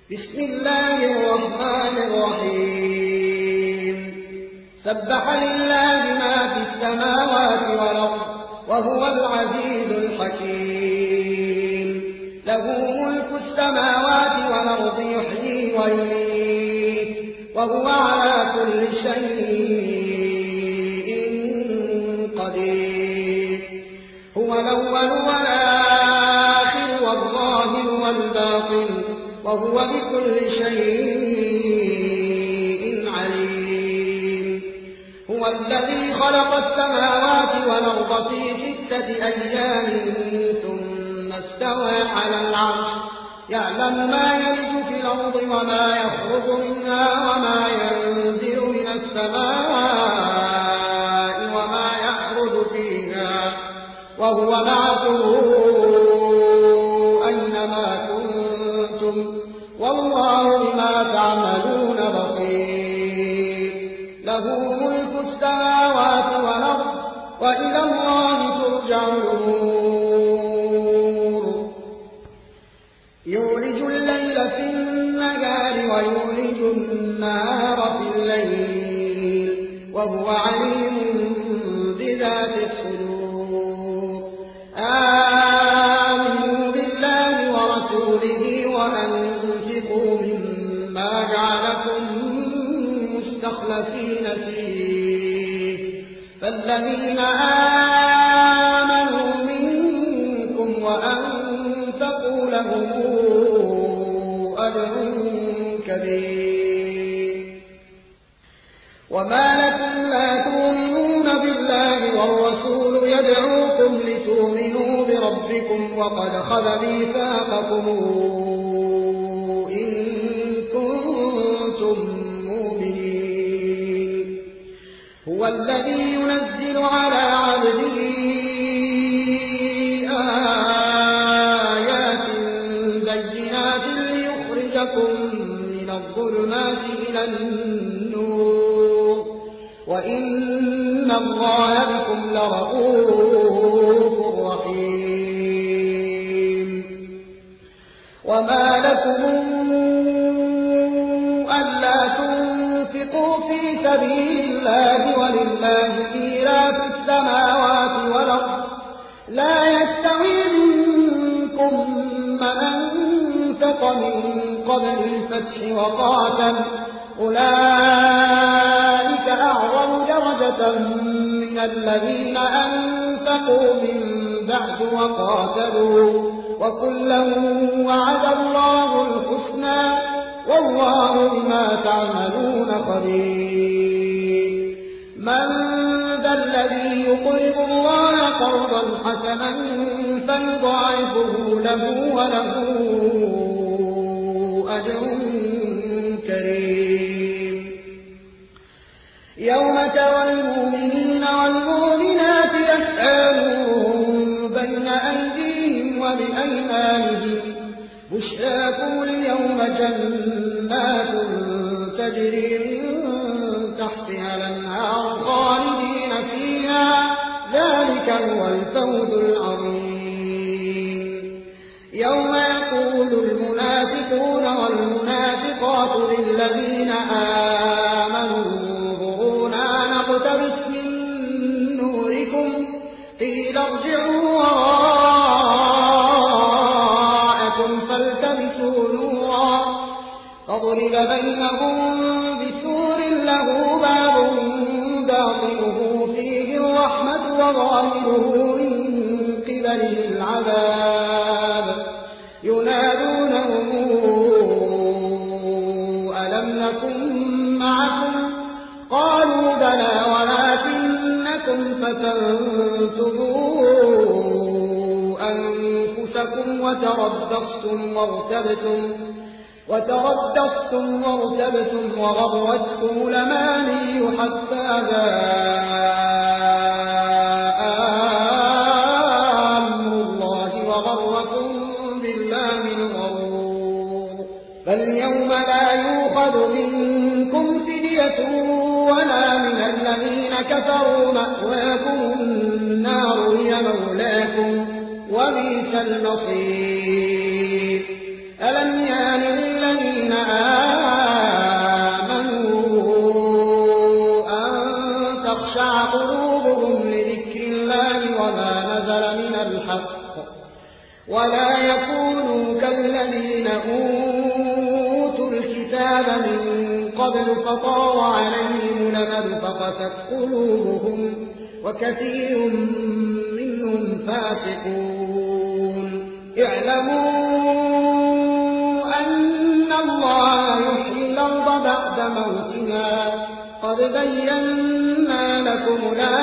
بسم الله الرحمن الرحيم سبح لله ما في السماوات والأرض وهو العزيز الحكيم له ملك السماوات والأرض يحيي ويميت وهو على كل شيء قدير هو الأول والآخر والظاهر والباطن وهو بكل شيء عليم هو الذي خلق السماوات والأرض في 6 أيام ثم استوى على العرش يعلم ما يلج في الأرض وما يخرج منها وما ينزل من السماء وما يعرج فيها وهو معكم أينما كنتم والله بما تعملون بصير له ملك السماوات والأرض وإلى الله ترجع الأمور يولج الليل في النهار ويولج النهار في الليل وهو عليم بذات الصدور آمنوا بالله ورسوله وأنفقوا مما جعلكم مستخلفين فيه فالذين آمنوا منكم وأنفقوا لهم أجر كبير وما لكم لا تؤمنون بالله والرسول يدعوكم لتؤمنوا بربكم وقد أخذ ميثاقكم إن كنتم مؤمنين هو الذي ينزل على عبده آيات بينات ليخرجكم من الظلمات إلى النور وإن الله بكم لرءوف رحيم وما لكم ألا تنفقوا في سبيل الله ولله ميراث السماوات والأرض لا يستوي منكم من أنفق من قبل الفتح وقاتل أولئك أعظم درجة من الذين أنفقوا من بعد وقاتلوا وكلا وعد الله الحسنى والله بما تعملون خبير من ذا الذي يقرض الله قرضا حسنا فيضاعفه له وله أجر كريم يوم ترى المؤمنين والمؤمنات يسعى نورهم بين أيديهم وبأيمانهم بشراكم اليوم جنات تجري من تحتها الأنهار خالدين فيها ذلك هو الفوز العظيم يوم يقول المنافقون والمنافقات للذين آمنوا انظرونا نقتبس من نوركم قيل ارجعوا وراءكم فالتمسوا نورا فضرب بينهم بسور له باب باطنه فيه الرحمة وظاهره من قبله العذاب ينادونهم ألم نكن معكم قالوا بلى ولكنكم فتنتم أنفسكم وتربصتم وارتبتم وغرتكم الأماني حتى جاء أمر الله وغركم بالله الغرور فاليوم لا يؤخذ منكم فدية ولا من الذين كفروا مأواكم النار هي مولاكم وبئس المصير ألم يان للذين قبل فطال عليهم الأمد فقست قلوبهم وكثير منهم فاسقون اعلموا أن الله يحيي الأرض بعد موتها قد بينا لكم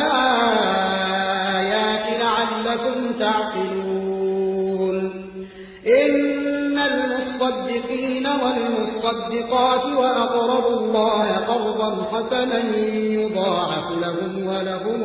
الآيات لعلكم تعقلون إن المصدقين والمصدقات وأقرضوا الله قرضا حسنا يضاعف لهم ولهم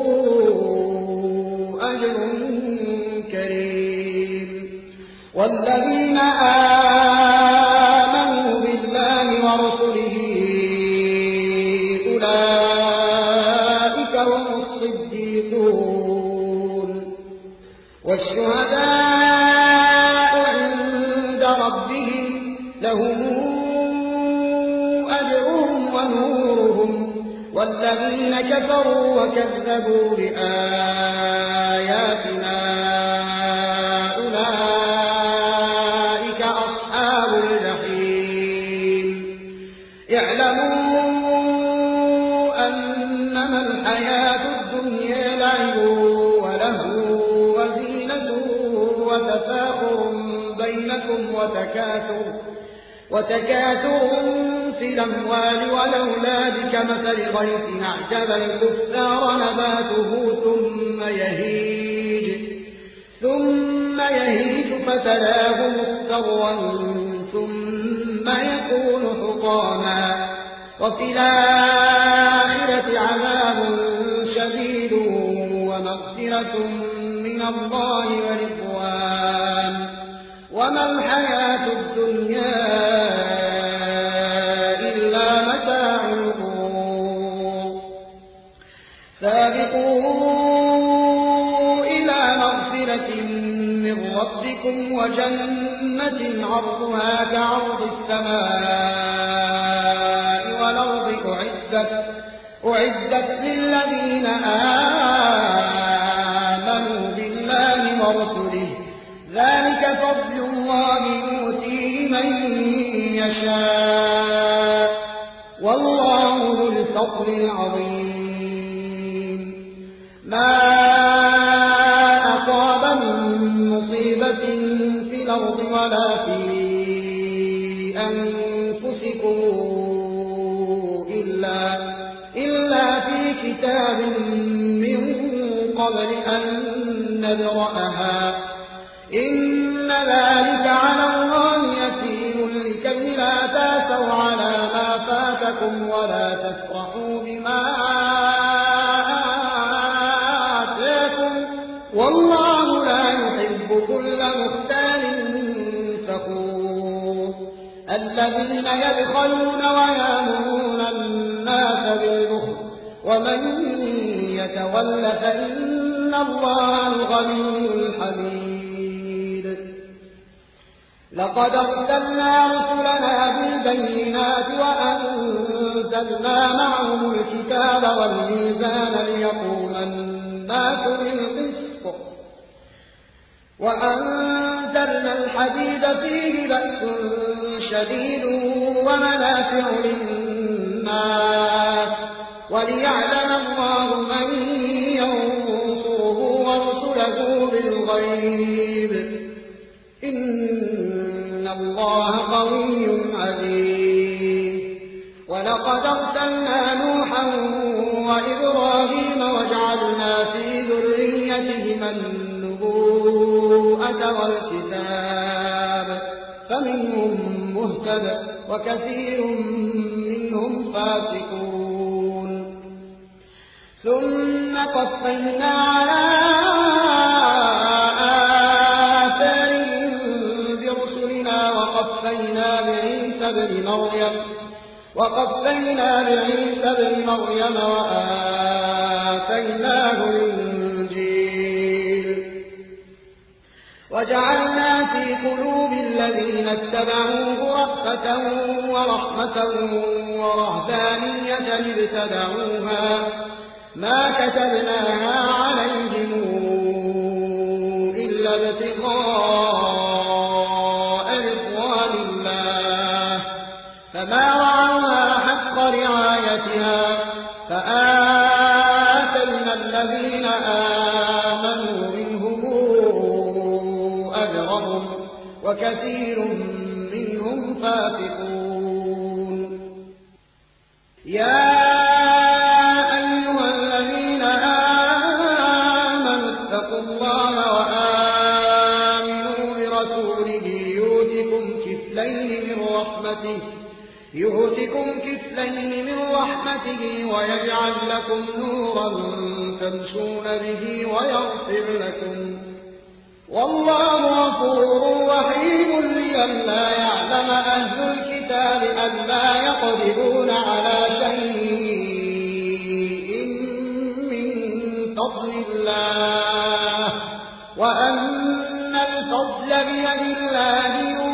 أجر كريم والذين آمنوا بالله ورسله أولئك هم الصديقون والشهداء عند ربهم لهم أجرهم ونورهم والذين كفروا وكذبوا بآياتنا أولئك أصحاب الجحيم اعلموا أنما الحياة الدنيا لعب ولهو وزينة وتفاخر بينكم وتكاثر في الأموال والأولاد كمثل غيث أعجب الكفار نباته ثم يهيج فتراه مصفرا ثم يكون حطاما وفي الآخرة عذاب شديد ومغفرة من الله ورضوان وما الحياة الدنيا إلا متاع الغرور سابقوا إلى مغفرة من ربكم وجنة عرضها كعرض السماء والأرض أعدت للذين آمنوا بالله ورسله ذلك فضل الله يؤتيه من يشاء والله ذو الفضل العظيم ما أصاب من مصيبة في الأرض ولا في أنفسكم إلا في كتاب من قبل أن نبرأها إن ذلك على الله يسير لكي لا تأسوا على ما فاتكم ولا تفرحوا بما آتاكم والله لا يحب كل مختال فخور الذين يبخلون ويأمرون الناس بالبخل ومن يتول فإن الله الغني الحميد لقد أرسلنا رسلنا بالبينات وأنزلنا معهم الكتاب والميزان ليقوم الناس بالقسط وأنزلنا الحديد فيه بأس شديد ومنافع للناس وليعلم الله من ينصره ورسله بالغيب إن الله قوي عزيز ولقد أرسلنا نوحا وإبراهيم وجعلنا في ذريتهما النبوءة والكتاب فمنهم مهتد وكثير منهم فاسقون ثم قفينا على آثارهم برسلنا وقفينا بعيسى بن مريم وآتيناه الإنجيل وجعلنا في قلوب الذين اتبعوه رأفة ورحمة ورهبانية ابتدعوها ما كتبناها عليهم إلا ابتغاء رضوان الله فما رعوها المنافقون يا أيها الذين آمنوا اتقوا الله وآمنوا برسوله يؤتكم كفلين من رحمته ويجعل لكم نورا تمشون به ويغفر لكم والله غفور رحيم لئلا يعلم أهل الكتاب ألا يقدرون على شيء من فضل الله وأن الفضل بيد الله